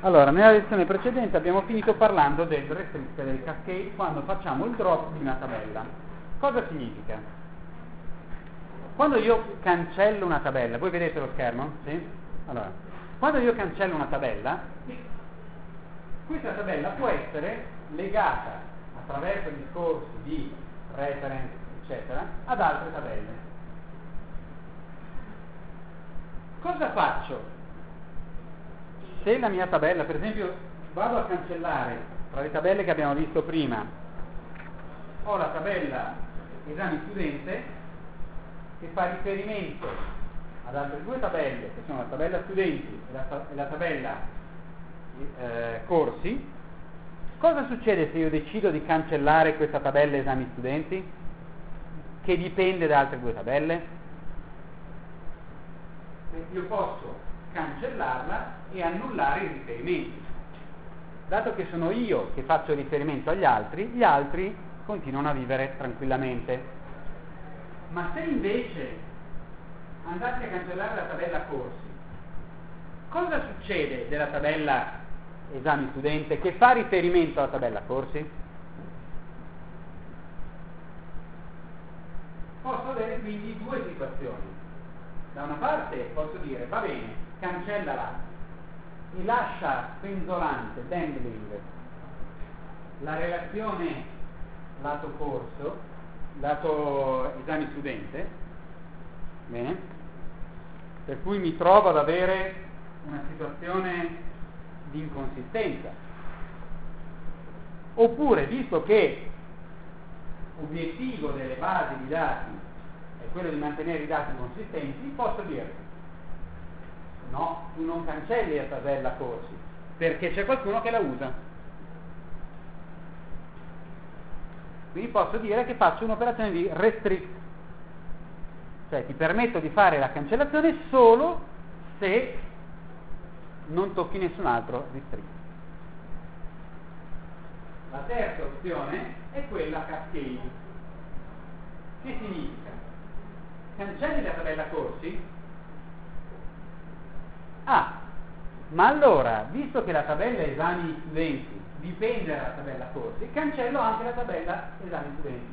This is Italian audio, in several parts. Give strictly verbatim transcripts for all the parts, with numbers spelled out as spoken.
Allora, nella lezione precedente abbiamo finito parlando del restrict del cascade quando facciamo il drop di una tabella. Cosa significa? Quando io cancello una tabella, voi vedete lo schermo? Sì? Allora, quando io cancello una tabella, questa tabella può essere legata attraverso discorsi di reference, eccetera, ad altre tabelle. Cosa faccio? Se la mia tabella, per esempio, vado a cancellare tra le tabelle che abbiamo visto prima, ho la tabella esami studente che fa riferimento ad altre due tabelle, che sono la tabella studenti e la, e la tabella eh, corsi. Cosa succede se io decido di cancellare questa tabella esami studenti, che dipende da altre due tabelle? Io posso cancellarla e annullare i riferimenti. Dato che sono io che faccio riferimento agli altri, gli altri continuano a vivere tranquillamente. Ma se invece andate a cancellare la tabella corsi, cosa succede della tabella esami studente che fa riferimento alla tabella corsi? Posso avere quindi due situazioni. Da una parte posso dire, va bene, cancellala e lascia penzolante, dangling, la relazione lato corso, lato esami studente, bene, per cui mi trovo ad avere una situazione di inconsistenza. Oppure, visto che l'obiettivo delle basi di dati è quello di mantenere i dati consistenti, posso dire no, tu non cancelli la tabella corsi perché c'è qualcuno che la usa. Quindi posso dire che faccio un'operazione di restrict, cioè ti permetto di fare la cancellazione solo se non tocchi nessun altro restrict. La terza opzione è quella cascade. Che significa? Cancelli la tabella corsi? Ah, ma allora, visto che la tabella esami studenti dipende dalla tabella corsi, cancello anche la tabella esami studenti.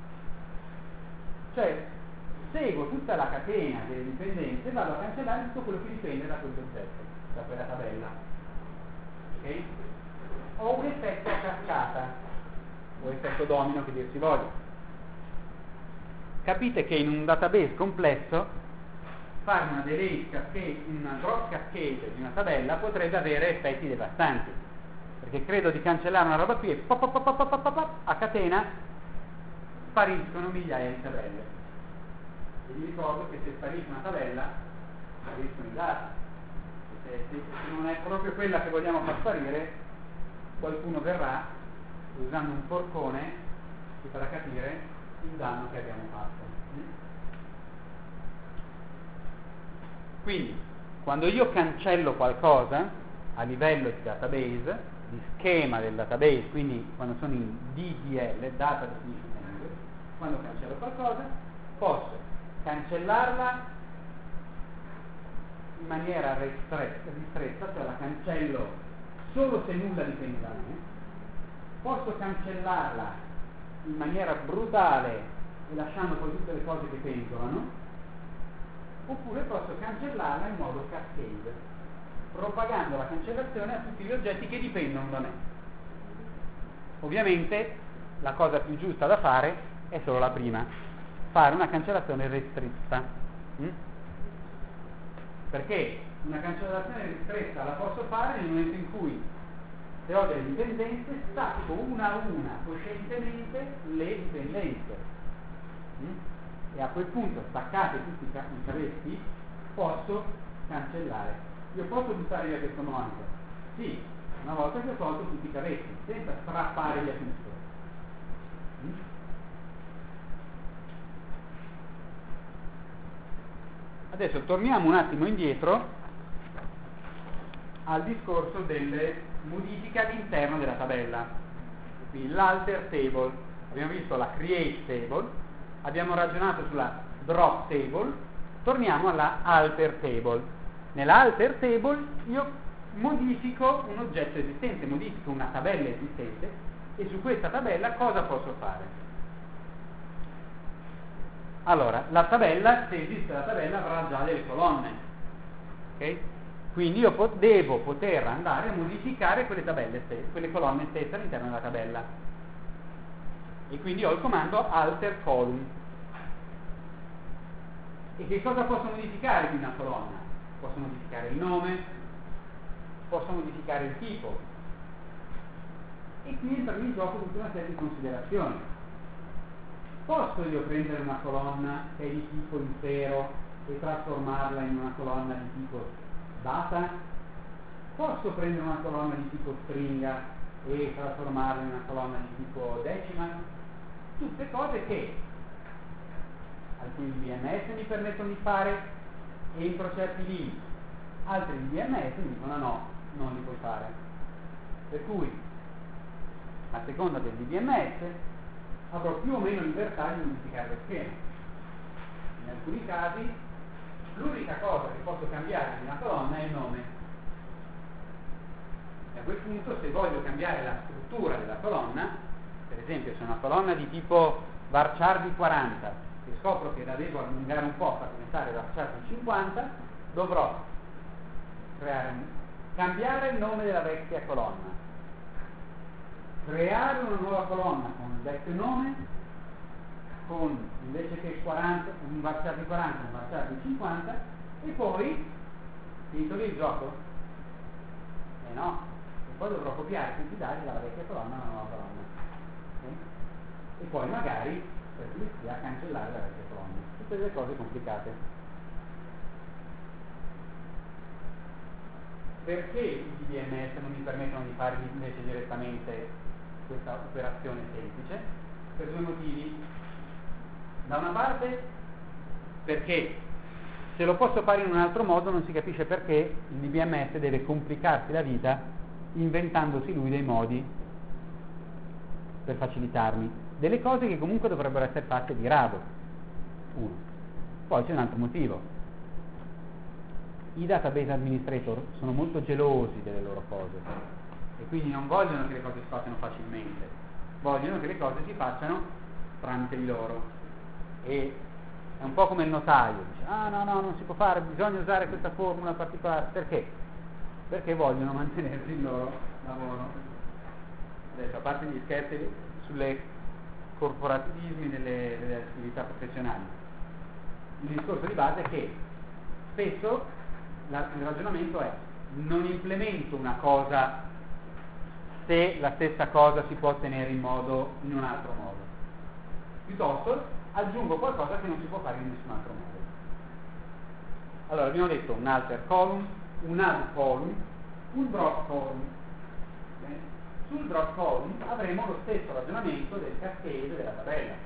Cioè, seguo tutta la catena delle dipendenze e vado a cancellare tutto quello che dipende da quell'oggetto, da quella tabella. Ok? Ho un effetto a cascata, o effetto domino che dir si voglia. Capite che in un database complesso fare una delete cascade, una drop cascade di una tabella potrebbe avere effetti devastanti, perché credo di cancellare una roba qui e pop, pop, pop, pop, pop, pop, a catena spariscono migliaia di tabelle. E vi ricordo che se sparisce una tabella spariscono i dati, se, se non è proprio quella che vogliamo far sparire, qualcuno verrà usando un forcone ci farà capire il danno che abbiamo fatto. Quindi, quando io cancello qualcosa a livello di database, di schema del database, quindi quando sono in D D L, Data Definition Language, quando cancello qualcosa, posso cancellarla in maniera ristretta, ristretta, cioè la cancello solo se nulla dipende da me, posso cancellarla in maniera brutale e lasciando poi tutte le cose che penzolano, oppure posso cancellarla in modo cascade, propagando la cancellazione a tutti gli oggetti che dipendono da me. Ovviamente la cosa più giusta da fare è solo la prima, fare una cancellazione ristretta. Mm? Perché una cancellazione ristretta la posso fare nel momento in cui, se ho delle dipendenze, stacco una a una coscientemente le dipendenze. Mm? E a quel punto, staccate tutti i cavetti, posso cancellare. Io posso buttare via questo monitor? Sì, una volta che ho tolto tutti i cavetti, senza strappare via tutto. Mm? Adesso torniamo un attimo indietro al discorso delle modifiche all'interno della tabella. Quindi l'alter table, abbiamo visto la create table, abbiamo ragionato sulla drop table, torniamo alla alter table. Nella alter table io modifico un oggetto esistente, modifico una tabella esistente e su questa tabella cosa posso fare? Allora, la tabella, se esiste la tabella, avrà già delle colonne, ok? Quindi io po- devo poter andare a modificare quelle tabelle stesse, quelle colonne stesse all'interno della tabella. E quindi ho il comando alter column. E che cosa posso modificare di una colonna? Posso modificare il nome, posso modificare il tipo. E qui entra in gioco tutta una serie di considerazioni. Posso io prendere una colonna che è di tipo intero e trasformarla in una colonna di tipo data? Posso prendere una colonna di tipo stringa e trasformarla in una colonna di tipo decimal? Tutte cose che alcuni D B M S mi permettono di fare entro certi limiti, altri D B M S mi dicono no, non li puoi fare. Per cui, a seconda del D B M S, avrò più o meno libertà di modificare lo schema. In alcuni casi, l'unica cosa che posso cambiare di una colonna è il nome. E a quel punto, se voglio cambiare la struttura della colonna, per esempio se una colonna di tipo varchar di quaranta, e scopro che la devo allungare un po' per diventare varchar di cinquanta, dovrò creare un, cambiare il nome della vecchia colonna, creare una nuova colonna con il vecchio nome, con invece che quaranta, un varchar di quaranta, un varchar di cinquanta, e poi finito lì il gioco? Eh no, e poi dovrò copiare tutti i dati dalla vecchia colonna alla nuova colonna. Okay? E poi magari per pulizia cancellare la vecchia colonna. Tutte delle cose complicate. Perché i D B M S non mi permettono di fare invece direttamente questa operazione semplice? Per due motivi. Da una parte perché se lo posso fare in un altro modo non si capisce perché il D B M S deve complicarsi la vita inventandosi lui dei modi per facilitarmi delle cose che comunque dovrebbero essere fatte di rado. Uno. Poi c'è un altro motivo. I database administrator sono molto gelosi delle loro cose e quindi non vogliono che le cose si facciano facilmente, vogliono che le cose si facciano tramite di loro. E è un po' come il notaio, dice ah no no non si può fare, bisogna usare questa formula particolare. Perché? Perché vogliono mantenere il loro lavoro. Adesso, a parte gli scherzi sulle corporativismi delle, delle attività professionali, il discorso di base è che spesso la, il ragionamento è non implemento una cosa se la stessa cosa si può ottenere in modo in un altro modo, piuttosto aggiungo qualcosa che non si può fare in nessun altro modo. Allora abbiamo detto un alter column, un add column, un drop column. Bene? Sul drop column avremo lo stesso ragionamento del cascade della tabella.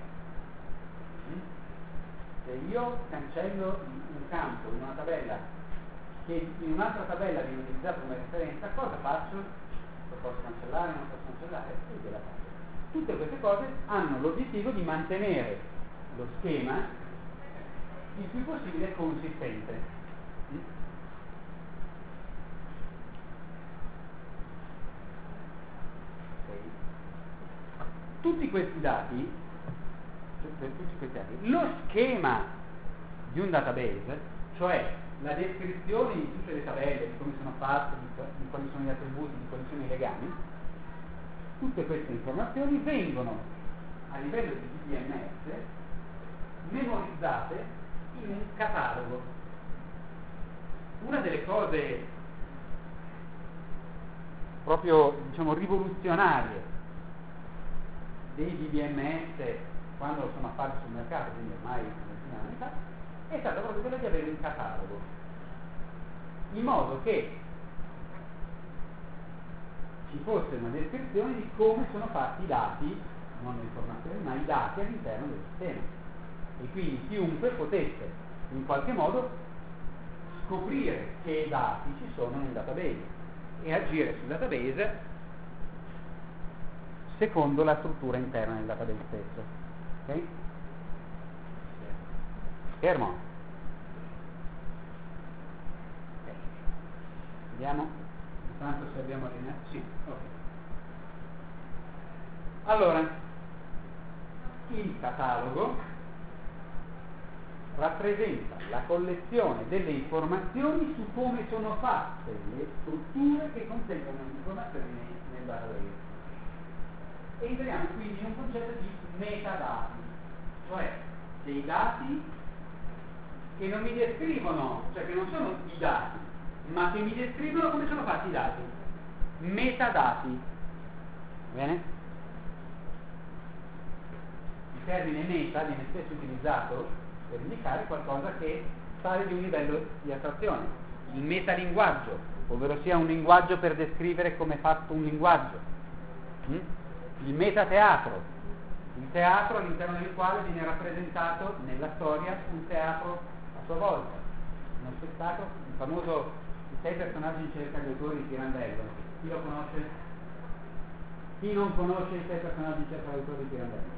Se io cancello un campo in una tabella che in un'altra tabella viene utilizzato come referenza, cosa faccio? Lo posso cancellare, non lo posso cancellare e via la cosa. Tutte queste cose hanno l'obiettivo di mantenere lo schema il più possibile consistente. Tutti questi dati, per tutti questi dati, lo schema di un database, cioè la descrizione di tutte le tabelle, di come sono fatte, di, di quali sono gli attributi, di quali sono i legami, tutte queste informazioni vengono a livello di D B M S memorizzate in un catalogo. Una delle cose proprio, diciamo, rivoluzionarie dei D B M S quando sono apparsi sul mercato, quindi ormai una anni fa, è stata proprio quella di avere un catalogo, in modo che ci fosse una descrizione di come sono fatti i dati, non le informazioni, ma i dati all'interno del sistema. E quindi chiunque potesse in qualche modo scoprire che dati ci sono nel database e agire sul database secondo la struttura interna del database stesso. Ok? Schermo. Ok. Vediamo. Tanto se abbiamo linea. Sì, ok. Allora, il catalogo rappresenta la collezione delle informazioni su come sono fatte le strutture che contengono le informazioni nel database. E entriamo quindi in un concetto di metadati, cioè dei dati che non mi descrivono, cioè che non sono i dati, ma che mi descrivono come sono fatti i dati. Metadati. Va bene? Il termine meta viene spesso utilizzato per indicare qualcosa che sale di un livello di astrazione. Il metalinguaggio, ovvero sia un linguaggio per descrivere come è fatto un linguaggio. Mm? Il metateatro, il teatro all'interno del quale viene rappresentato nella storia un teatro a sua volta. Uno spettacolo, il famoso I sei personaggi in cerca di autori di Pirandello. Chi lo conosce? Chi non conosce I sei personaggi in cerca di autori di Pirandello?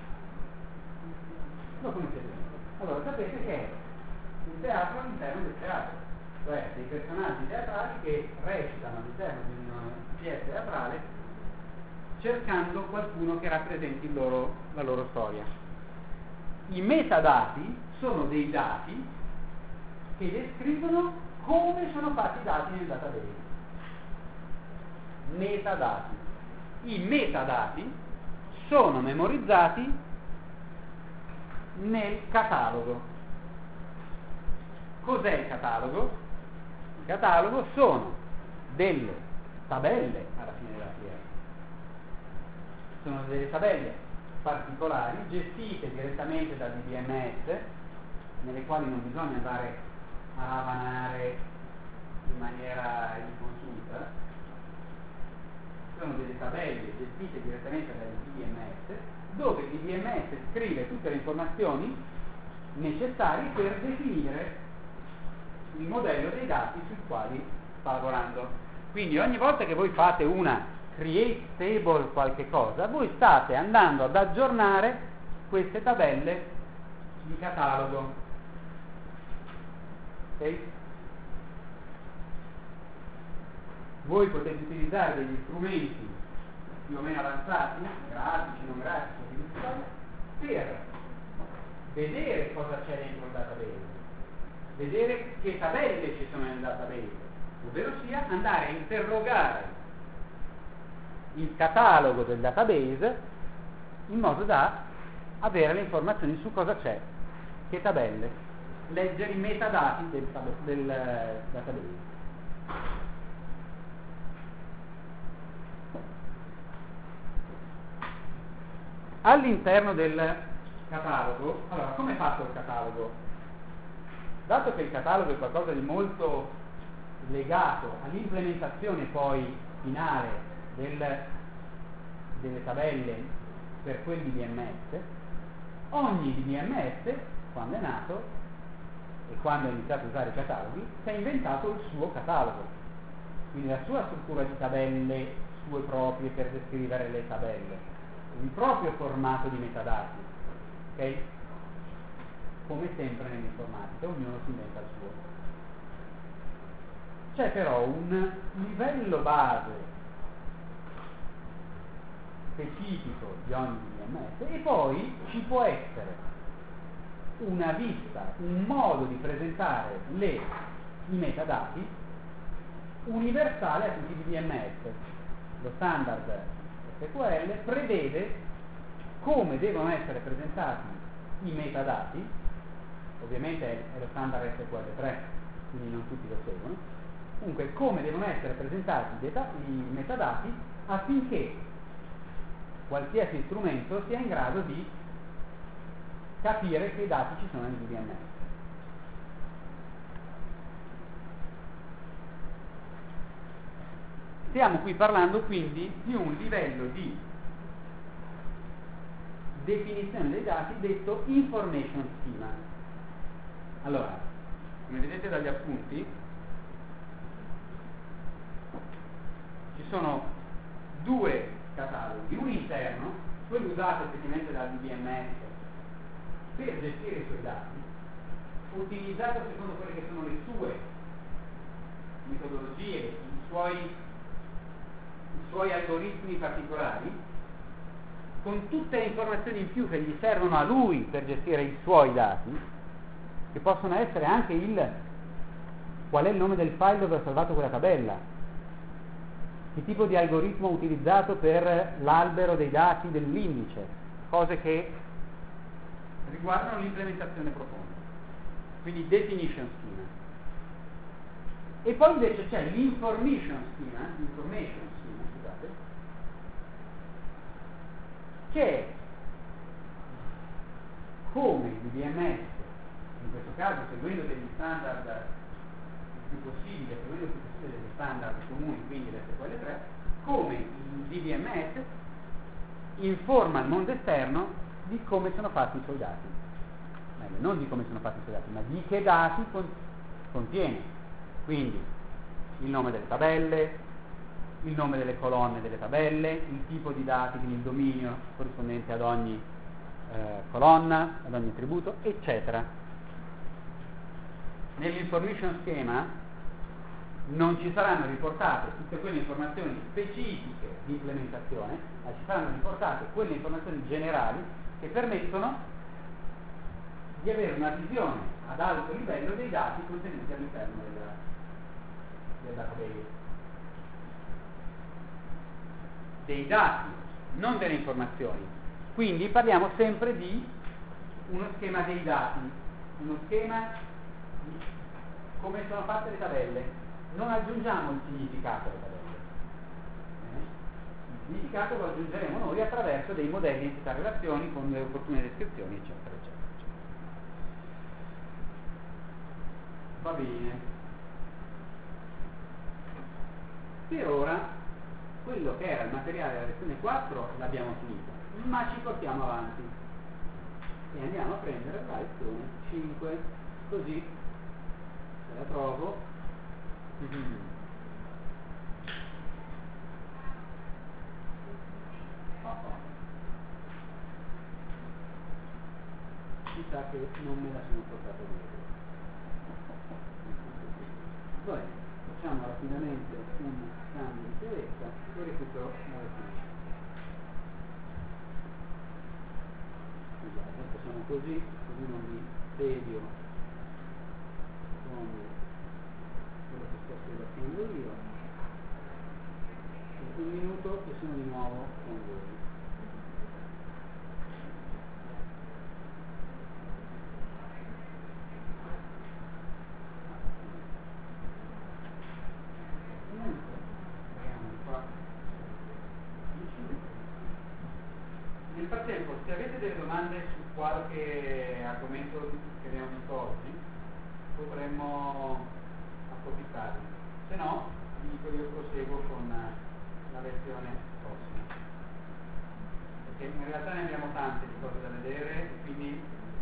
Lo conoscete? Allora sapete che è un teatro all'interno del teatro, cioè dei personaggi teatrali che recitano all'interno di una pièce teatrale cercando qualcuno che rappresenti il loro, la loro storia. I metadati sono dei dati che descrivono come sono fatti i dati nel database. Metadati. I metadati sono memorizzati nel catalogo. Cos'è il catalogo? Il catalogo sono delle tabelle alla fine della fiera. Sono delle tabelle particolari gestite direttamente dal D B M S, nelle quali non bisogna andare a ravanare in maniera inconsulta. Sono delle tabelle gestite direttamente dal D B M S, dove il D B M S scrive tutte le informazioni necessarie per definire il modello dei dati sui quali sta lavorando. Quindi ogni volta che voi fate una create table qualche cosa, voi state andando ad aggiornare queste tabelle di catalogo. Ok? Voi potete utilizzare degli strumenti più o meno avanzati, grafici, non grafici, per vedere cosa c'è dentro il database, vedere che tabelle ci sono nel database, ovvero sia andare a interrogare il catalogo del database in modo da avere le informazioni su cosa c'è, che tabelle, leggere i metadati del, del database. All'interno del catalogo, allora, come è fatto il catalogo? Dato che il catalogo è qualcosa di molto legato all'implementazione poi finale del, delle tabelle per quel D B M S, ogni D B M S, quando è nato e quando ha iniziato a usare i cataloghi, si è inventato il suo catalogo, quindi la sua struttura di tabelle sue proprie per descrivere le tabelle, il proprio formato di metadati, ok? Come sempre nell'informatica, ognuno si inventa il suo. C'è però un livello base specifico di ogni D B M S e poi ci può essere una vista, un modo di presentare le, i metadati universale a tutti i D B M S. Lo standard S Q L prevede come devono essere presentati i metadati, ovviamente è lo standard S Q L tre, quindi non tutti lo seguono, comunque come devono essere presentati i, data, i metadati affinché qualsiasi strumento sia in grado di capire che dati ci sono nel D B M S. Stiamo qui parlando quindi di un livello di definizione dei dati detto information schema. Allora, come vedete dagli appunti, ci sono due cataloghi, un interno, quello usato effettivamente dal D B M S per gestire i suoi dati, utilizzato secondo quelle che sono le sue metodologie, i suoi suoi algoritmi particolari, con tutte le informazioni in più che gli servono a lui per gestire i suoi dati, che possono essere anche il qual è il nome del file dove ho salvato quella tabella, che tipo di algoritmo ho utilizzato per l'albero dei dati dell'indice, cose che riguardano l'implementazione profonda, quindi definition schema. E poi invece c'è l'information schema, information schema, scusate, che è come il D B M S, in questo caso seguendo degli standard il più possibile, seguendo il più possibile degli standard comuni, quindi le S Q L tre, come il D B M S informa il mondo esterno di come sono fatti i suoi dati. Meglio, non di come sono fatti i suoi dati, ma di che dati con- contiene. Quindi il nome delle tabelle, il nome delle colonne delle tabelle, il tipo di dati, quindi il dominio corrispondente ad ogni eh, colonna, ad ogni attributo, eccetera. Nell'information schema non ci saranno riportate tutte quelle informazioni specifiche di implementazione, ma ci saranno riportate quelle informazioni generali che permettono di avere una visione ad alto livello dei dati contenuti all'interno della, del database. Dei dati, non delle informazioni. Quindi parliamo sempre di uno schema dei dati, uno schema di come sono fatte le tabelle. Non aggiungiamo il significato alle tabelle. Eh? Il significato lo aggiungeremo noi attraverso dei modelli di entità relazioni con le opportune descrizioni, eccetera, eccetera, eccetera. Va bene. Per ora, quello che era il materiale della lezione quattro l'abbiamo finito, ma ci portiamo avanti e andiamo a prendere la lezione cinque, così se la trovo. Mm-hmm. Oh, oh. Mi sa che non me la sono portata dietro. Poi facciamo rapidamente un cambio di chiavetta e recupero la lezione. Scusate, facciamo così, così non mi tedio con quello che sto scrivendo io. Un minuto e sono di nuovo con voi. Nel frattempo, se avete delle domande su qualche argomento che abbiamo visto oggi, potremmo approfittarne. Se no, vi dico io proseguo con la lezione prossima. Perché in realtà ne abbiamo tante di cose da vedere e quindi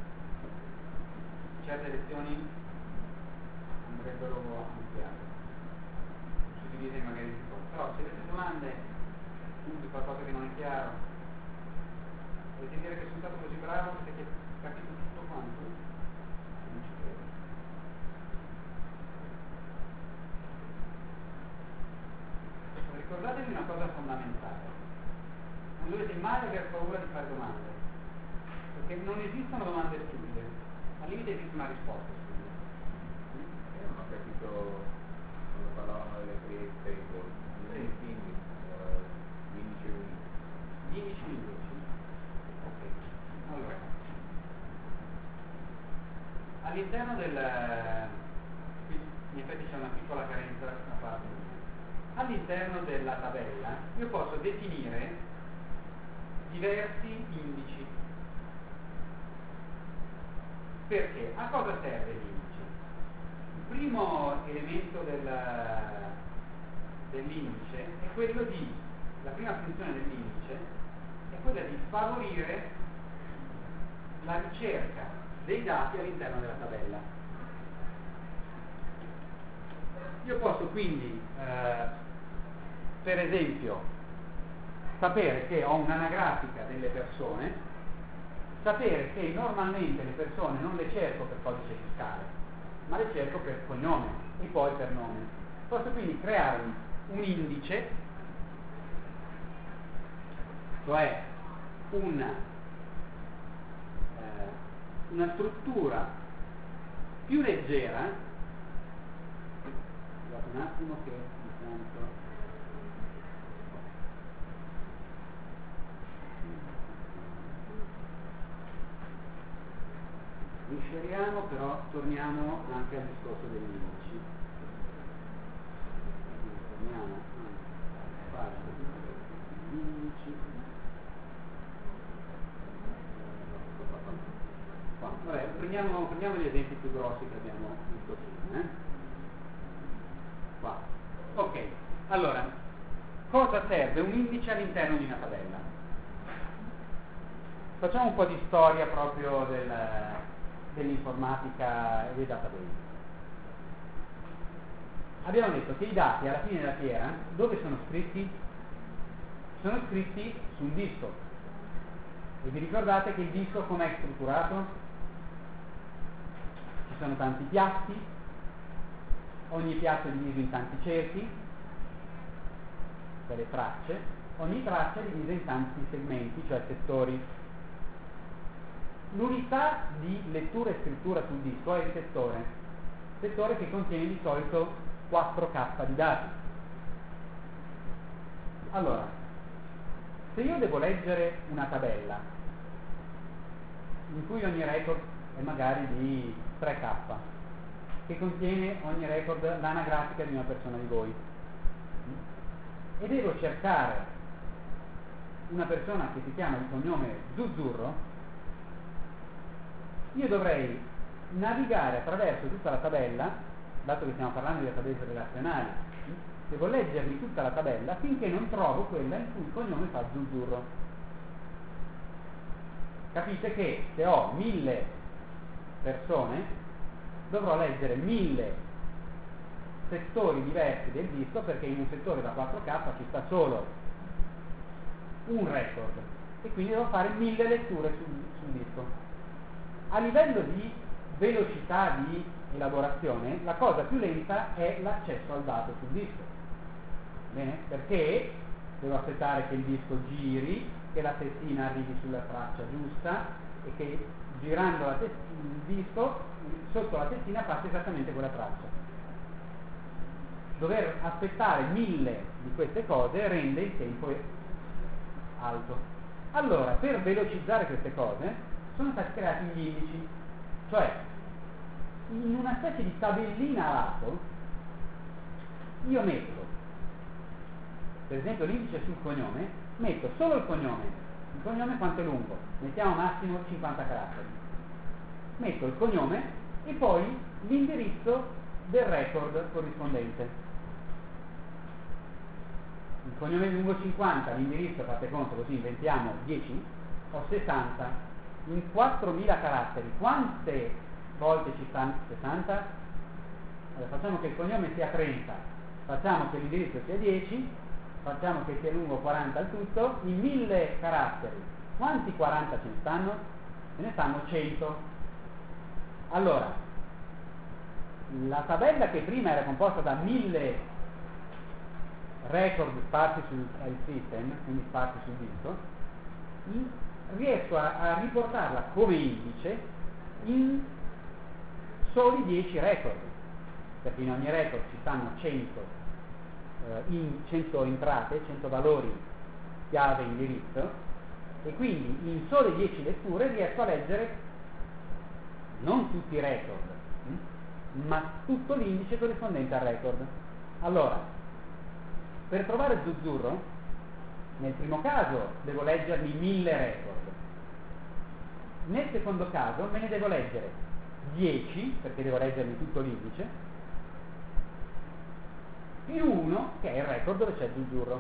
certe lezioni andrebbero ampliate, suddivise magari in più cose. Però se avete domande, punti, qualcosa che non è chiaro, volete dire che sono stato così bravo che avete capito tutto quanto? Non ci credo. Ricordatevi una cosa fondamentale: non dovete mai aver paura di fare domande, perché non esistono domande stupide, al limite esiste una risposta stupida. Io non ho capito quando parlavano delle create table, quindi quindici minuti. quindici minuti. Ok, allora all'interno del qui in effetti c'è una piccola carenza da parte mia. All'interno della tabella io posso definire diversi indici. Perché? A cosa serve l'indice? Il primo elemento del, dell'indice è quello di, la prima funzione dell'indice è quella di favorire la ricerca dei dati all'interno della tabella. Io posso quindi, eh, per esempio, sapere che ho un'anagrafica delle persone, sapere che normalmente le persone non le cerco per codice fiscale, ma le cerco per cognome e poi per nome. Posso quindi creare un, un indice cioè una, eh, una struttura più leggera. Scusate un attimo che intanto inseriamo, però torniamo anche al discorso degli indici. Torniamo a parte degli indici. Qua. Vabbè, prendiamo, prendiamo gli esempi più grossi che abbiamo visto prima. Eh? Qua. Ok, allora, cosa serve un indice all'interno di una tabella? Facciamo un po' di storia proprio del, dell'informatica e dei database. Abbiamo detto che i dati alla fine della fiera dove sono scritti? Sono scritti su un disco. E vi ricordate che il disco com'è strutturato? Ci sono tanti piatti, ogni piatto è diviso in tanti cerchi, delle tracce, ogni traccia è divisa in tanti segmenti, cioè settori. L'unità di lettura e scrittura sul disco è il settore, settore che contiene di solito quattro K di dati. Allora, se io devo leggere una tabella in cui ogni record è magari di tre K, che contiene ogni record l'anagrafica di una persona di voi, e devo cercare una persona che si chiama di cognome Zuzzurro, io dovrei navigare attraverso tutta la tabella, dato che stiamo parlando di database relazionali, devo leggermi tutta la tabella finché non trovo quella in cui il cognome fa Zuzzurro. Capite che se ho mille persone dovrò leggere mille settori diversi del disco, perché in un settore da quattro K ci sta solo un record e quindi devo fare mille letture sul, sul disco. A livello di velocità di elaborazione, la cosa più lenta è l'accesso al dato sul disco. Bene? Perché devo aspettare che il disco giri, che la testina arrivi sulla traccia giusta e che girando la tes- il disco sotto la testina faccia esattamente quella traccia. Dover aspettare mille di queste cose rende il tempo alto. Allora, per velocizzare queste cose sono stati creati gli indici, cioè in una specie di tabellina a lato io metto, per esempio l'indice sul cognome, metto solo il cognome. Il cognome quanto è lungo? Mettiamo massimo cinquanta caratteri. Metto il cognome e poi l'indirizzo del record corrispondente. Il cognome è lungo cinquanta, l'indirizzo, fate conto, così inventiamo dieci, ho sessanta. In quattromila caratteri, quante volte ci stanno? sessanta? Allora, facciamo che il cognome sia trenta, facciamo che l'indirizzo sia dieci, facciamo che sia lungo quaranta il tutto, in mille caratteri, quanti quaranta ce ne stanno? Ce ne stanno cento. Allora, la tabella che prima era composta da mille record sparsi sul file system, quindi sparsi sul disco, riesco a, a riportarla come indice in soli dieci record, perché in ogni record ci stanno cento, eh, in, cento entrate, cento valori chiave indirizzo, e quindi in sole dieci letture riesco a leggere non tutti i record, hm? ma tutto l'indice corrispondente al record. Allora, per trovare Zuzzurro, nel primo caso devo leggermi mille record, nel secondo caso me ne devo leggere dieci, perché devo leggermi tutto l'indice, più uno che è il record dove c'è Zuzzurro.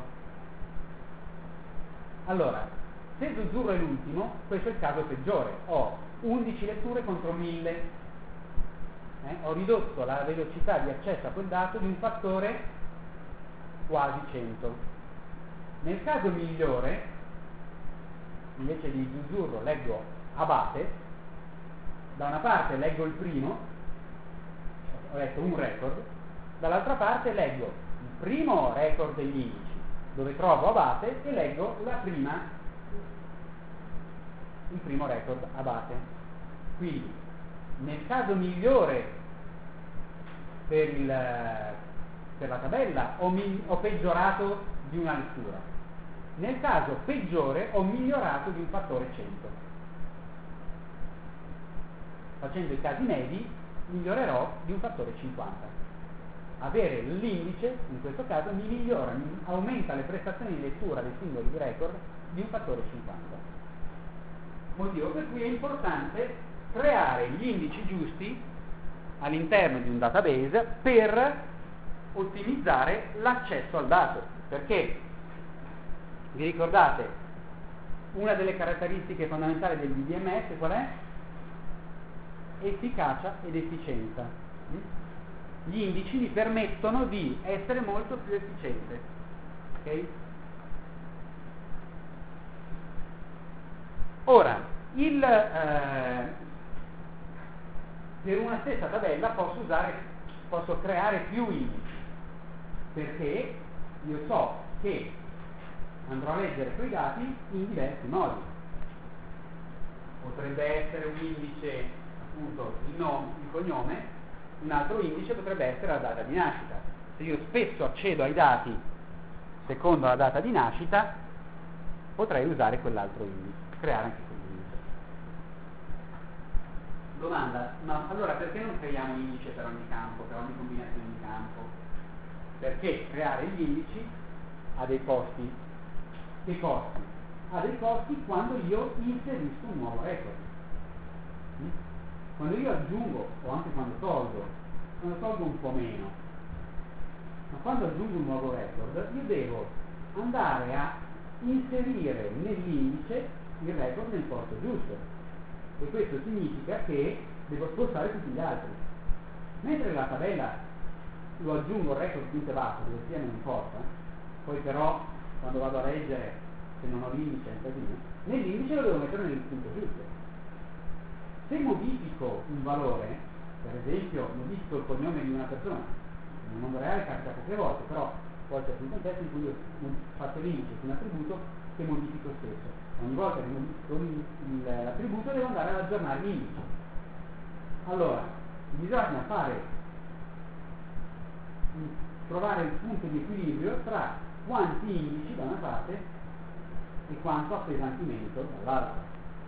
Allora, se Zuzzurro è l'ultimo, questo è il caso peggiore, ho undici letture contro mille, eh? Ho ridotto la velocità di accesso a quel dato di un fattore quasi cento. Nel caso migliore, invece di Zuzzurro leggo Abate, da una parte leggo il primo, ho letto un record, dall'altra parte leggo il primo record degli indici, dove trovo Abate, e leggo la prima il primo record a base. Quindi nel caso migliore per, il, per la tabella ho, mi, ho peggiorato di una lettura, nel caso peggiore ho migliorato di un fattore cento. Facendo i casi medi migliorerò di un fattore cinquanta. Avere l'indice in questo caso mi migliora, mi aumenta le prestazioni di lettura dei singoli record di un fattore cinquanta. Motivo per cui è importante creare gli indici giusti all'interno di un database per ottimizzare l'accesso al dato. Perché vi ricordate una delle caratteristiche fondamentali del D D M S qual è? Efficacia ed efficienza. Gli indici mi permettono di essere molto più efficiente. Ok? Ora, il, eh, per una stessa tabella posso usare, posso creare più indici, perché io so che andrò a leggere quei dati in diversi modi. Potrebbe essere un indice, appunto, il nome, il cognome, un altro indice potrebbe essere la data di nascita. Se io spesso accedo ai dati secondo la data di nascita, potrei usare quell'altro indice, creare anche quell'indice. Domanda, ma allora perché non creiamo un indice per ogni campo, per ogni combinazione di campo? Perché creare gli indici ha dei costi. Che costi? Ha dei costi quando io inserisco un nuovo record. Quando io aggiungo, o anche quando tolgo, quando tolgo un po' meno, ma quando aggiungo un nuovo record, io devo andare a inserire nell'indice il record nel posto giusto. E questo significa che devo spostare tutti gli altri. Mentre la tabella lo aggiungo al record punto basso, dove sia non importa, poi però quando vado a leggere, se non ho l'indice è un casino, nell'indice lo devo mettere nel punto giusto. Se modifico un valore, per esempio modifico il cognome di una persona, nel mondo reale capita poche volte, però può essere un contesto in cui io faccio l'indice su un attributo che modifico stesso. Ogni volta che modifico l'attributo devo andare ad aggiornare l'indice. Allora, bisogna fare, trovare il punto di equilibrio tra quanti indici da una parte e quanto appesantimento dall'altra.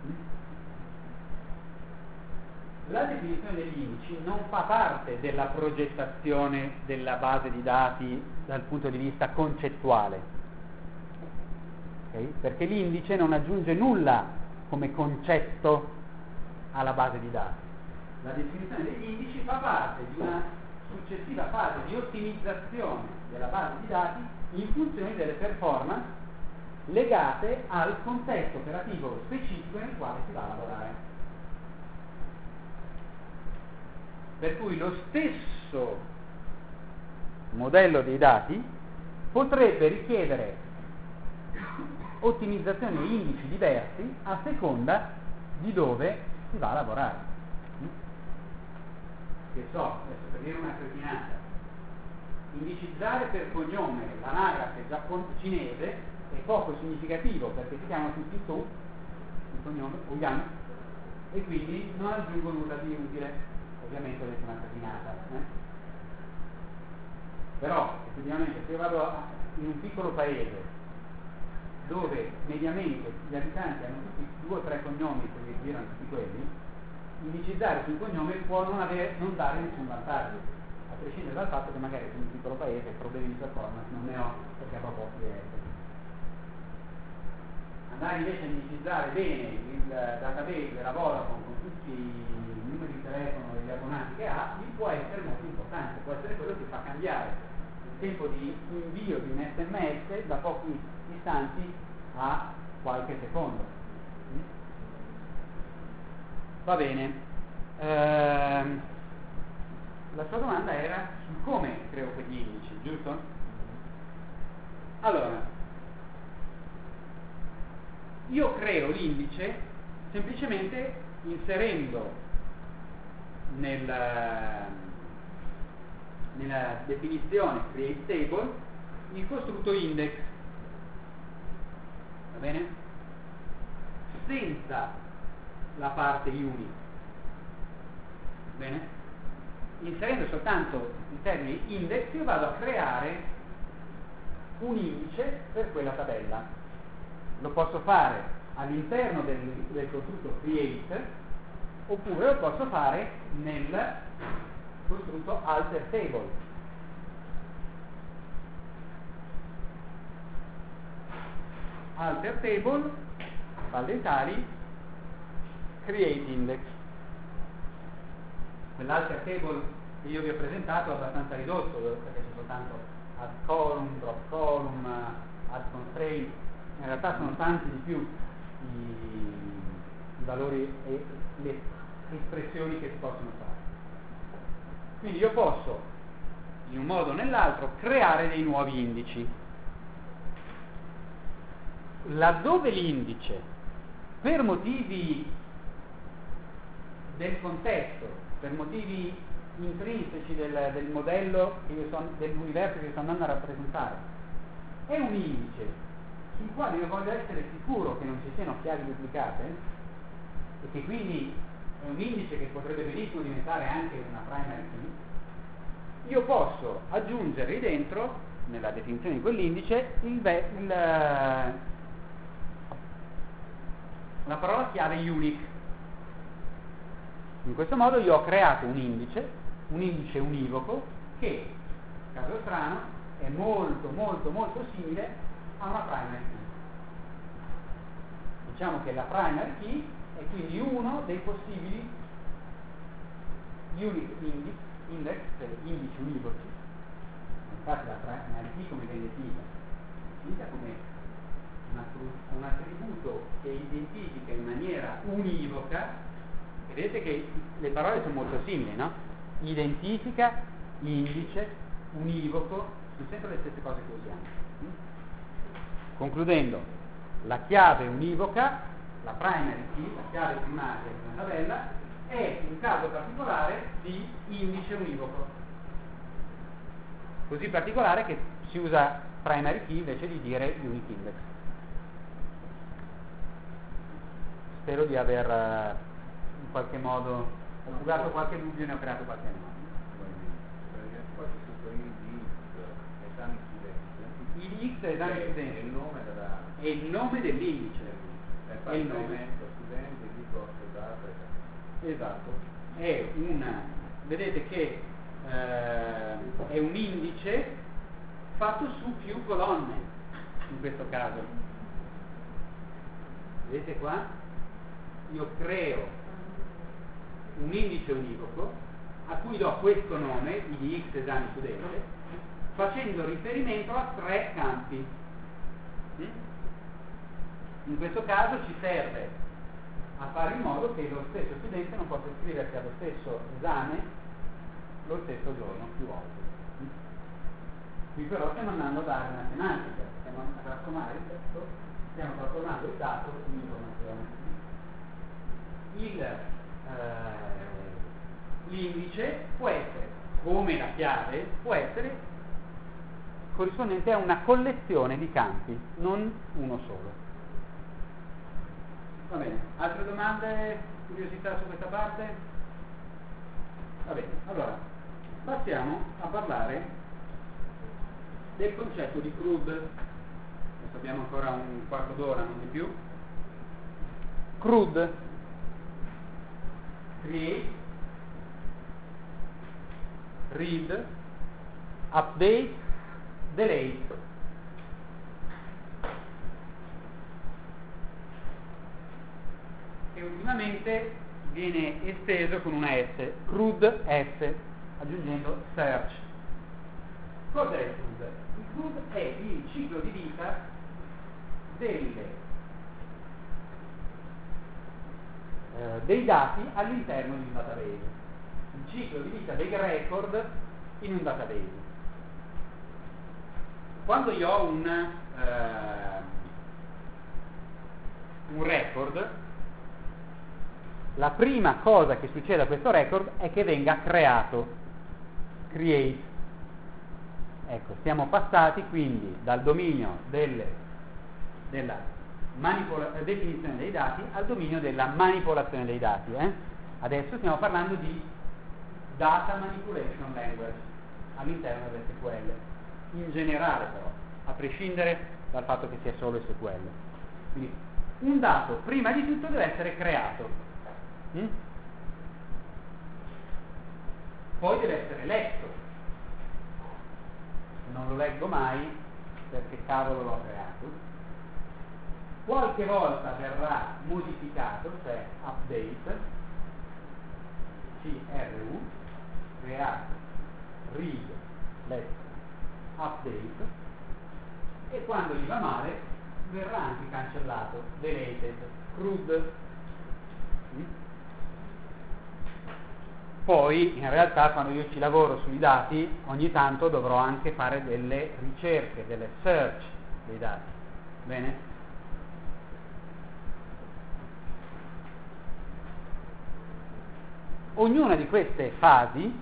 La definizione degli indici non fa parte della progettazione della base di dati dal punto di vista concettuale, okay? Perché l'indice non aggiunge nulla come concetto alla base di dati. La definizione degli indici fa parte di una successiva fase di ottimizzazione della base di dati in funzione delle performance legate al contesto operativo specifico nel quale si va a lavorare. Per cui lo stesso modello dei dati potrebbe richiedere ottimizzazioni e indici diversi a seconda di dove si va a lavorare. Che so, adesso per dire una cretinata, indicizzare per cognome l'anagrafe giapponese è poco significativo perché si chiamano tutti Tu, il cognome, o Yang, e quindi non aggiungo nulla di utile. Ovviamente ho detto una cretinata, eh? Però effettivamente se io vado a, in un piccolo paese dove mediamente gli abitanti hanno tutti due o tre cognomi che vi girano tutti quelli, indicizzare sul cognome può non, avere, non dare nessun vantaggio, a prescindere dal fatto che magari in un piccolo paese problemi di performance non ne ho perché ha poco cliente. Andare invece a indicizzare bene il database della Vodafone con tutti i numeri di telefono e gli abbonati che ha, gli può essere molto importante, può essere quello che fa cambiare il tempo di invio di un S M S da pochi istanti a qualche secondo. Va bene. Ehm, la sua domanda era su come creo quegli indici, giusto? Allora, io creo l'indice semplicemente inserendo nel, nella definizione create table il costrutto index, va bene? senza la parte unique. Bene? Inserendo soltanto il termine index io vado a creare un indice per quella tabella. Lo posso fare all'interno del, del costrutto create, oppure lo posso fare nel costrutto alter table. Alter table, valentali, create index. Quell'alter table che io vi ho presentato è abbastanza ridotto, perché c'è soltanto add column, drop column, add constraint. In realtà sono tanti di più i, i valori e le espressioni che si possono fare. Quindi io posso, in un modo o nell'altro, creare dei nuovi indici. Laddove l'indice, per motivi del contesto, per motivi intrinseci del, del modello che io sto, dell'universo che sto andando a rappresentare, è un indice sul quale io voglio essere sicuro che non ci siano chiavi duplicate, e che quindi è un indice che potrebbe benissimo diventare anche una primary key, io posso aggiungervi dentro, nella definizione di quell'indice, il, il, la parola chiave unique. In questo modo io ho creato un indice, un indice univoco, che, caso strano, è molto molto molto simile a una primary key. Diciamo che la primary key è quindi uno dei possibili unique index, index per indici univoci. Infatti la primary key come viene definita? Definita come un attributo che identifica in maniera univoca. Vedete che le parole sono molto simili, no? Identifica, indice, univoco, sono sempre le stesse cose che usiamo. Concludendo, la chiave univoca, la primary key, la chiave primaria di una tabella, è un caso particolare di indice univoco. Così particolare che si usa primary key invece di dire unique index. Spero di aver uh, in qualche modo ho fugato qualche dubbio e ne ho creato qualche no. Poi c'è scritto I D X, esami studenti. I D X esami studenti. È il nome della... È il nome dell'indice. È il nome studenti di corso d'arte. Esatto. È una, vedete che eh, è un indice fatto su più colonne in questo caso. Vedete qua? Io creo un indice univoco a cui do questo nome, I D X esami studente, facendo riferimento a tre campi. In questo caso ci serve a fare in modo che lo stesso studente non possa iscriversi allo stesso esame lo stesso giorno più volte. Qui però stiamo andando a dare una semantica, stiamo a trasformare il testo, stiamo trasformando il dato in informazione. Il, eh, l'indice può essere, come la chiave, può essere corrispondente a una collezione di campi, non uno solo. Va bene, altre domande, curiosità su questa parte? Va bene, allora passiamo a parlare del concetto di C R U D. Adesso abbiamo ancora un quarto d'ora, non di più. C R U D, create, read, update, delete. E ultimamente viene esteso con una S, C R U D S, aggiungendo search. Cos'è il C R U D? Il C R U D è il ciclo di vita delle, eh, dei dati all'interno di un database, il ciclo di vita dei record in un database. Quando io ho un, eh, un record, la prima cosa che succede a questo record è che venga creato, create. Ecco, siamo passati quindi dal dominio del, della manipola- definizione dei dati al dominio della manipolazione dei dati. Eh? Adesso stiamo parlando di data manipulation language all'interno dell'S Q L, in generale però, a prescindere dal fatto che sia solo S Q L. Quindi un dato prima di tutto deve essere creato, mm? poi deve essere letto. Non lo leggo mai perché cavolo l'ho creato. Qualche volta verrà modificato, cioè update, C R U, creato, read, letto, update, e quando gli va male verrà anche cancellato, deleted, crude. Mm? Poi in realtà quando io ci lavoro sui dati ogni tanto dovrò anche fare delle ricerche, delle search dei dati. Bene? Ognuna di queste fasi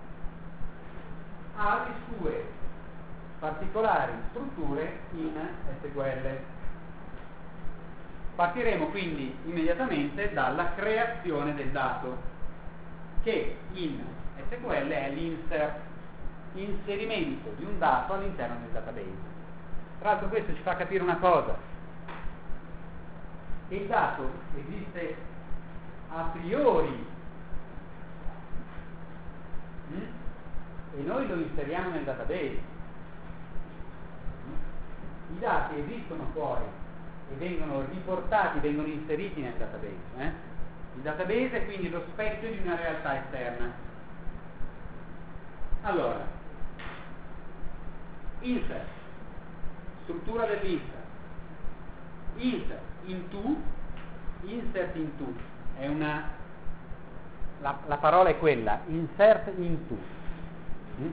ha le sue particolari strutture in S Q L. Partiremo quindi immediatamente dalla creazione del dato, che in S Q L è l'insert, inserimento di un dato all'interno del database. Tra l'altro questo ci fa capire una cosa: il dato esiste a priori, mm? e noi lo inseriamo nel database. I dati esistono poi e vengono riportati, vengono inseriti nel database. Eh? Il database è quindi lo specchio di una realtà esterna. Allora, insert, struttura dell'insert, insert into, insert into, è una, la, la parola è quella, insert into. Mm?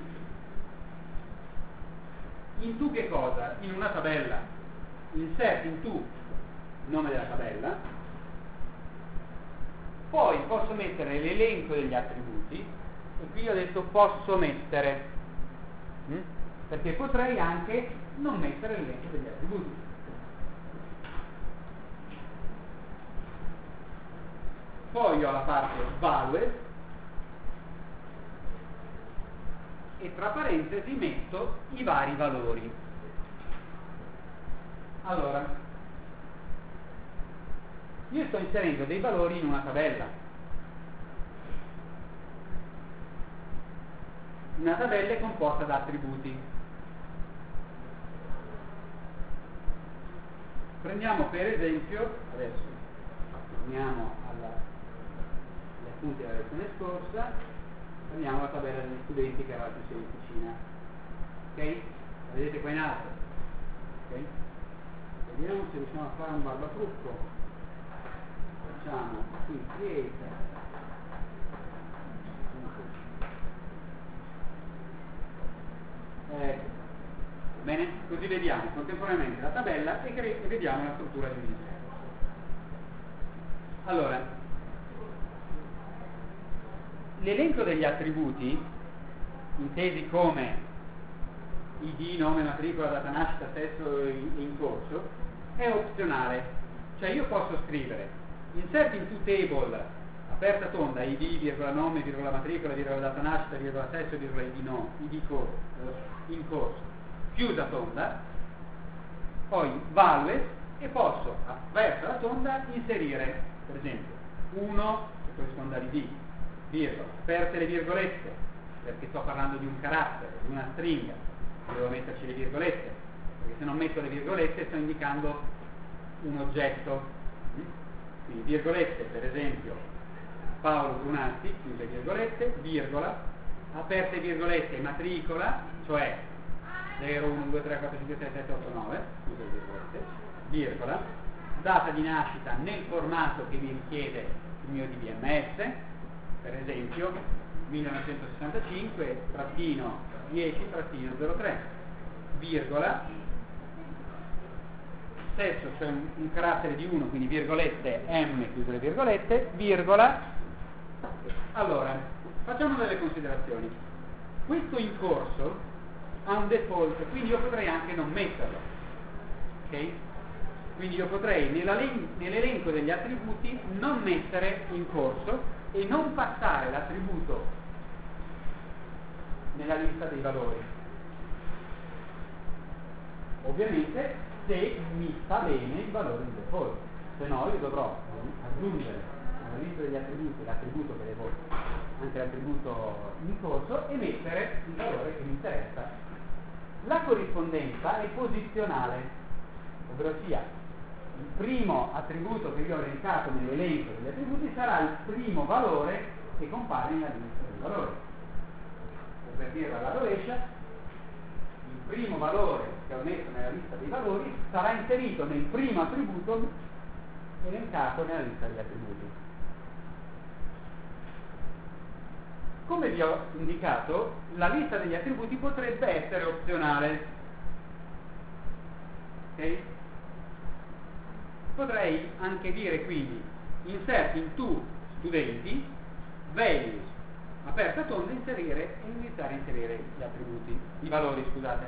Into che cosa? In una tabella. Insert into, nome della tabella. Poi posso mettere l'elenco degli attributi, e qui ho detto posso mettere, mm? perché potrei anche non mettere l'elenco degli attributi. Poi ho la parte values, e tra parentesi metto i vari valori. Allora, io sto inserendo dei valori in una tabella. Una tabella è composta da attributi. Prendiamo per esempio, adesso torniamo alla, agli appunti della lezione scorsa, prendiamo la tabella degli studenti che era la più semplicina. Ok? La vedete qua in alto? Ok? Vediamo se riusciamo a fare un barbatrucco. Facciamo qui create. Ecco. Bene? Così vediamo contemporaneamente la tabella e, cre- e vediamo la struttura di un inserto. Allora, l'elenco degli attributi, intesi come I D, nome, matricola, data nascita, sesso e in corso, è opzionale. Cioè io posso scrivere insert into table, aperta tonda, I D, virgola nome, virgola matricola, virgola data nascita, virgola sesso, virgola I D, no, I D corso, in corso, chiusa tonda, poi values, e posso, verso la tonda, inserire, per esempio, uno, che corrisponde all'I D, virgola, aperte le virgolette, perché sto parlando di un carattere, di una stringa, devo metterci le virgolette, perché se non metto le virgolette sto indicando un oggetto. Quindi virgolette, per esempio, Paolo Brunatti, chiuse virgolette, virgola, aperte virgolette, matricola, cioè zero, uno, due, tre, quattro, cinque, sei, sette, otto, nove, chiuse virgolette, virgola, data di nascita nel formato che mi richiede il mio D B M S, per esempio millenovecentosessantacinque trattino dieci trattino zero tre, virgola, sesso, cioè un, un carattere di uno, quindi virgolette M, chiuse le virgolette, virgola. Allora, facciamo delle considerazioni. Questo in corso ha un default, quindi io potrei anche non metterlo, ok? Quindi io potrei nell'elenco degli attributi non mettere in corso e non passare l'attributo nella lista dei valori. Ovviamente se mi sta bene il valore di default, se no io dovrò aggiungere alla lista degli attributi l'attributo che devo, anche l'attributo in corso, e mettere il valore che mi interessa. La corrispondenza è posizionale, ovvero sia il primo attributo che io ho elencato nell'elenco degli attributi sarà il primo valore che compare nella lista dei valori. O per dire alla rovescia, il primo valore che ho messo nella lista dei valori sarà inserito nel primo attributo elencato nella lista degli attributi. Come vi ho indicato, la lista degli attributi potrebbe essere opzionale. Ok? Potrei anche dire quindi insert into studenti values aperta tonda inserire e iniziare a inserire gli attributi, i valori, scusate.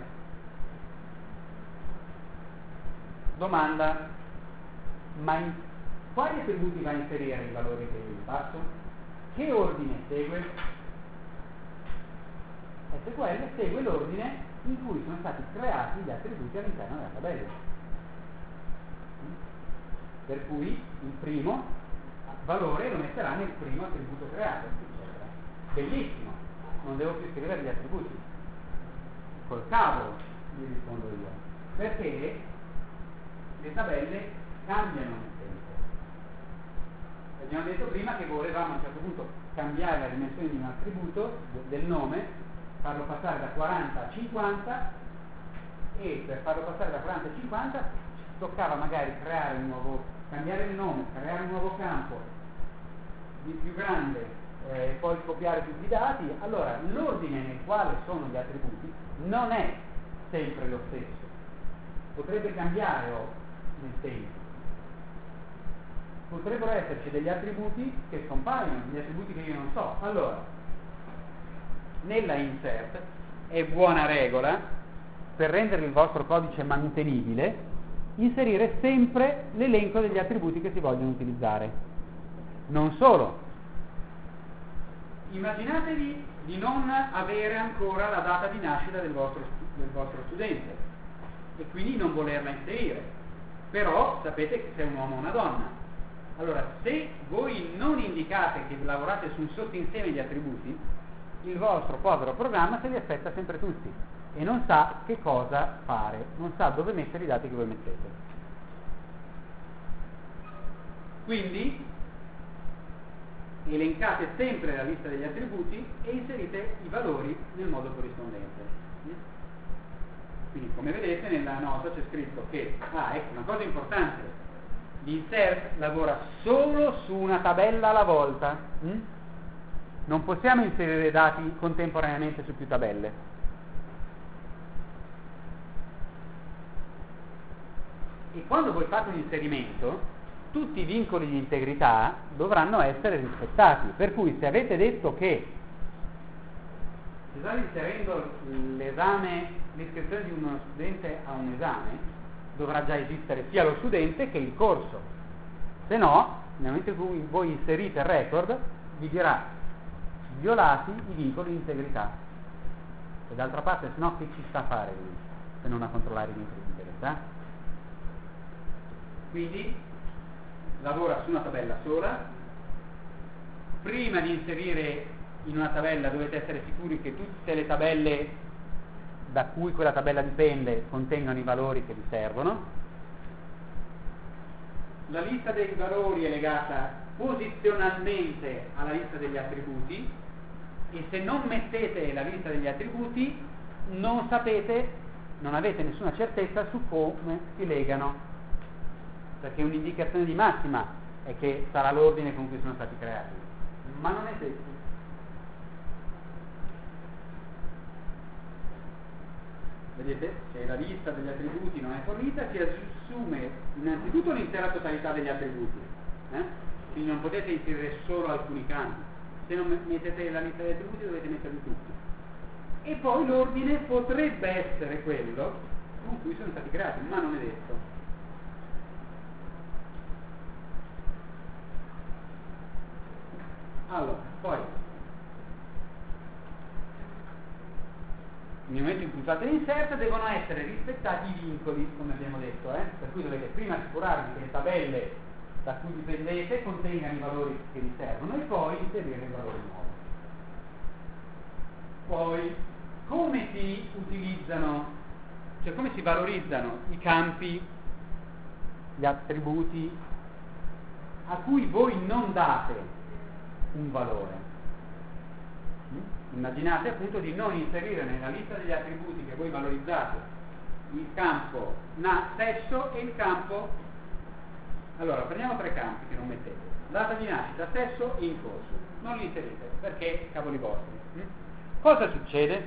Domanda: ma in quali attributi va a inserire i valori che io passo? Che ordine segue? S Q L segue l'ordine in cui sono stati creati gli attributi all'interno della tabella. Per cui il primo valore lo metterà nel primo attributo creato, eccetera. Bellissimo, non devo più scrivere gli attributi. Col cavolo, gli rispondo io. Perché le tabelle cambiano nel tempo. Abbiamo detto prima che volevamo a un certo punto cambiare la dimensione di un attributo, del nome, farlo passare da quaranta a cinquanta, e per farlo passare da quaranta a cinquanta toccava magari creare un nuovo, cambiare il nome, creare un nuovo campo di più grande, eh, poi copiare tutti i dati. Allora l'ordine nel quale sono gli attributi non è sempre lo stesso, potrebbe cambiare oh, nel tempo. Potrebbero esserci degli attributi che scompaiono, degli attributi che io non so. Allora, nella insert è buona regola, per rendere il vostro codice mantenibile, inserire sempre l'elenco degli attributi che si vogliono utilizzare. Non solo, immaginatevi di non avere ancora la data di nascita del vostro, del vostro studente e quindi non volerla inserire, però sapete che se è un uomo o una donna. Allora, se voi non indicate che lavorate su un sottoinsieme di attributi, il vostro povero programma se li aspetta sempre tutti e non sa che cosa fare, non sa dove mettere i dati che voi mettete. Quindi elencate sempre la lista degli attributi e inserite i valori nel modo corrispondente. Quindi, come vedete, nella nota c'è scritto che, ah, ecco, una cosa importante, l'insert lavora solo su una tabella alla volta. Mm? Non possiamo inserire dati contemporaneamente su più tabelle. E quando voi fate un inserimento, tutti i vincoli di integrità dovranno essere rispettati. Per cui se avete detto che se state inserendo l'esame, l'iscrizione di uno studente a un esame, dovrà già esistere sia lo studente che il corso. Se no, nel momento in cui voi inserite il record, vi dirà violati i vincoli di integrità. E d'altra parte, se no, che ci sta a fare lui, se non a controllare i vincoli di integrità? Quindi lavora su una tabella sola. Prima di inserire in una tabella dovete essere sicuri che tutte le tabelle da cui quella tabella dipende contengano i valori che vi servono. La lista dei valori è legata posizionalmente alla lista degli attributi e se non mettete la lista degli attributi non sapete, non avete nessuna certezza su come si legano, perché un'indicazione di massima è che sarà l'ordine con cui sono stati creati, ma non è detto. Vedete, se la lista degli attributi non è fornita, si assume innanzitutto l'intera totalità degli attributi, eh? Quindi non potete inserire solo alcuni campi. Se non mettete la lista degli attributi dovete metterli tutti. E poi l'ordine potrebbe essere quello con cui sono stati creati, ma non è detto. fate l'insert devono essere rispettati i vincoli, come abbiamo detto, eh? Per cui dovete prima assicurarvi che le tabelle da cui dipendete contengano i valori che vi servono e poi inserire i valori nuovi. Poi, come si utilizzano, cioè come si valorizzano i campi, gli attributi a cui voi non date un valore? Immaginate appunto di non inserire nella lista degli attributi che voi valorizzate il campo na, sesso e il campo, allora prendiamo tre campi che non mettete, data di nascita, sesso e in corso, non li inserite perché cavoli vostri. hm? Cosa succede?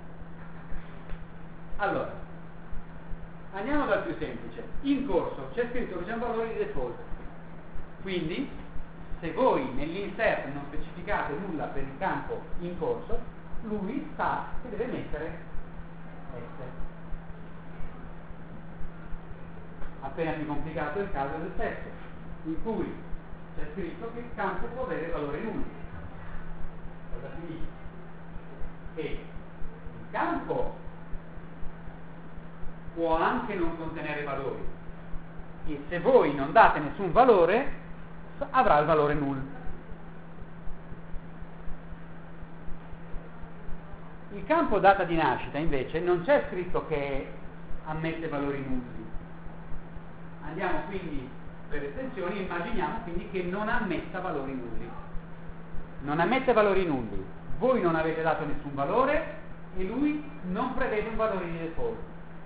Allora andiamo dal più semplice. In corso c'è scritto che c'è un valore di default, quindi se voi nell'insert non specificate nulla per il campo in corso, lui sa che deve mettere S. Appena più complicato è il caso del sesso, in cui c'è scritto che il campo può avere valore nullo. Cosa significa? Che il campo può anche non contenere valori e se voi non date nessun valore avrà il valore null. Il campo data di nascita invece non c'è scritto che ammette valori nulli. Andiamo quindi per estensioni, immaginiamo quindi che non ammetta valori nulli. Non ammette valori nulli, voi non avete dato nessun valore e lui non prevede un valore di default.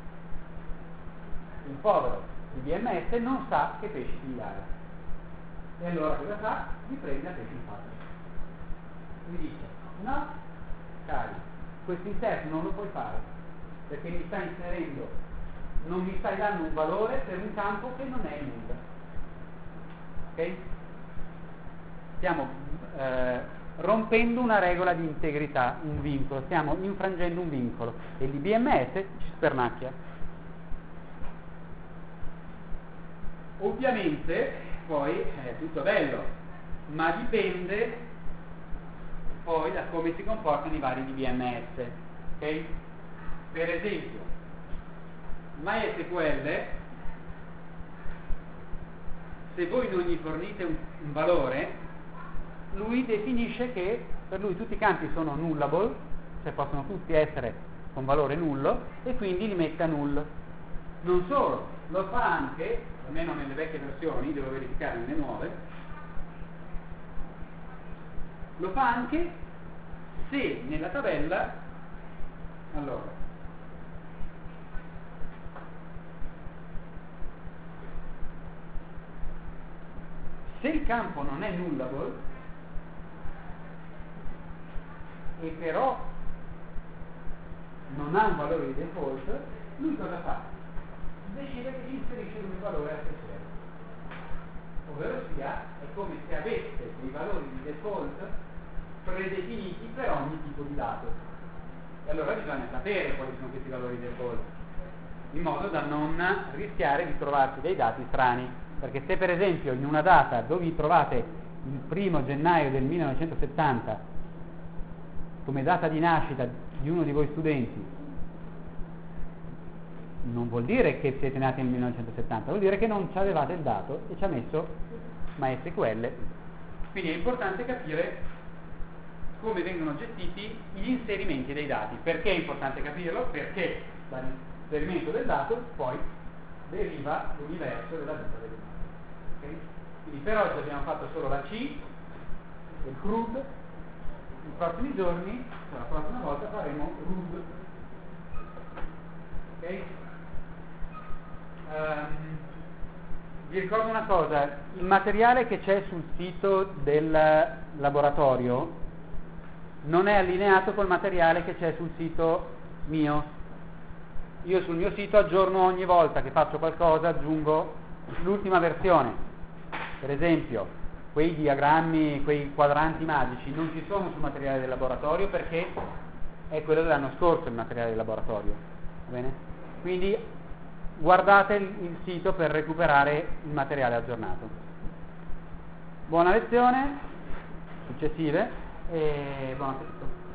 Il povero di B M S non sa che pesci pigliare. E allora cosa fa? Vi prende a pesci in faccia. Vi dice, no, cari, questo insert non lo puoi fare, perché mi stai inserendo, non mi stai dando un valore per un campo che non è nulla. Ok? Stiamo eh, rompendo una regola di integrità, un vincolo, stiamo infrangendo un vincolo e l'I B M S ci spernacchia. Ovviamente poi è tutto bello, ma dipende poi da come si comportano i vari D B M S. Okay? Per esempio, MySQL, se voi non gli fornite un, un valore, lui definisce che per lui tutti i campi sono nullable, cioè possono tutti essere con valore nullo, e quindi li mette a null. Non solo, lo fa anche, almeno nelle vecchie versioni, devo verificare nelle nuove, lo fa anche se nella tabella, allora, se il campo non è nullable e però non ha un valore di default, lui cosa fa? Decide che inserisce un valore a sé stesso. Ovvero sia, è come se avesse dei valori di default predefiniti per ogni tipo di dato. E allora bisogna sapere quali sono questi valori di default, in modo da non rischiare di trovarsi dei dati strani. Perché se per esempio in una data dove vi trovate il primo gennaio del millenovecentosettanta come data di nascita di uno di voi studenti, non vuol dire che siete nati nel millenovecentosettanta, vuol dire che non ci avevate il dato e ci ha messo MySQL. Quindi è importante capire come vengono gestiti gli inserimenti dei dati. Perché è importante capirlo? Perché dall'inserimento del dato poi deriva l'universo della vita del dato. Okay? Quindi per oggi abbiamo fatto solo la C, il C R U D, nei prossimi giorni, la prossima volta faremo R U D. Ok? Um, vi ricordo una cosa, il materiale che c'è sul sito del laboratorio non è allineato col materiale che c'è sul sito mio. Io sul mio sito aggiorno ogni volta che faccio qualcosa, aggiungo l'ultima versione. Per esempio, quei diagrammi, quei quadranti magici non ci sono sul materiale del laboratorio perché è quello dell'anno scorso il materiale del laboratorio. Va bene? Quindi guardate il, il sito per recuperare il materiale aggiornato. Buona lezione, successive e buon appetito.